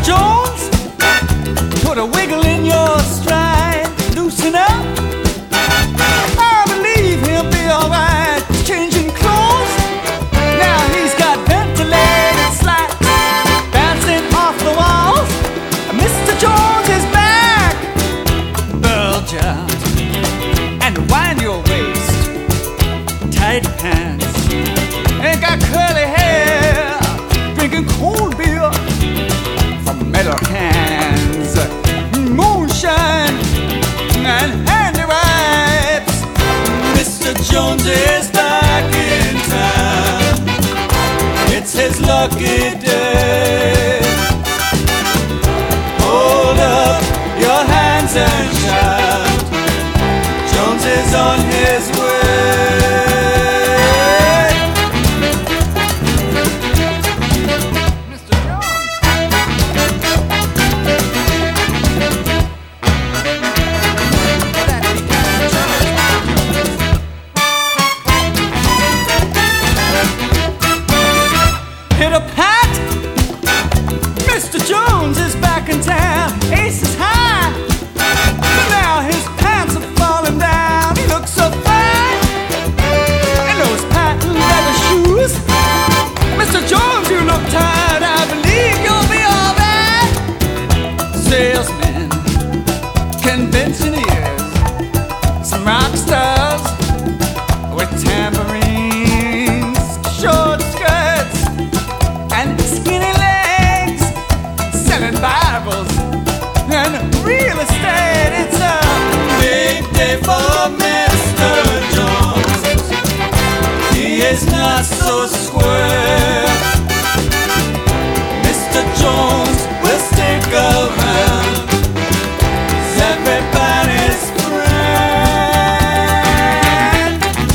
Jones, put a wiggle in your stride. Loosen up, I believe he'll be alright. Changing clothes, now he's got ventilated slats bouncing off the walls. Mr. Jones is back. Bulge out and wind your waist. Tight pants, ain't got curly hair. Drinking cold beer from metal cans. Moonshine and handy wipes. Mr. Jones is back in town. It's his lucky day. Hold up your hands and shout. Jones is on his way. Mr. Jones. Hit a pat. Mr. Jones is back in town. Ace is high, but now his pants are falling down. He looks so fine in those patent leather shoes. Mr. Jones, you look tired. I believe you'll be alright. Salesmen, conventioneers, some rock stars with tambourines, short skirts and skinny legs, selling Bibles and real estate. It's a big day for Mr. Jones. He is not so square. Mr. Jones will stick around. He's everybody's friend.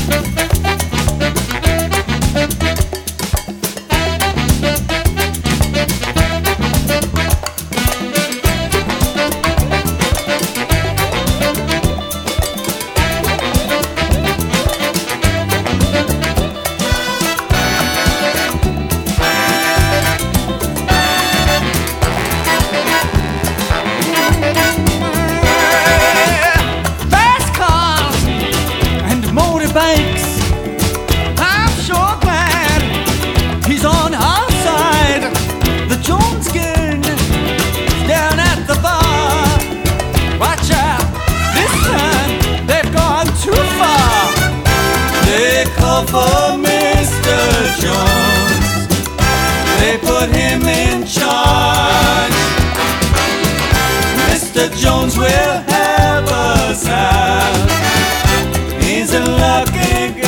Fast cars and motorbikes. I'm sure glad he's on our side. The Jones gang down at the bar. Watch out, this time they've gone too far. They call for Mr. Jones. They put him in charge. Mr. Jones will help us out. He's a lucky guy.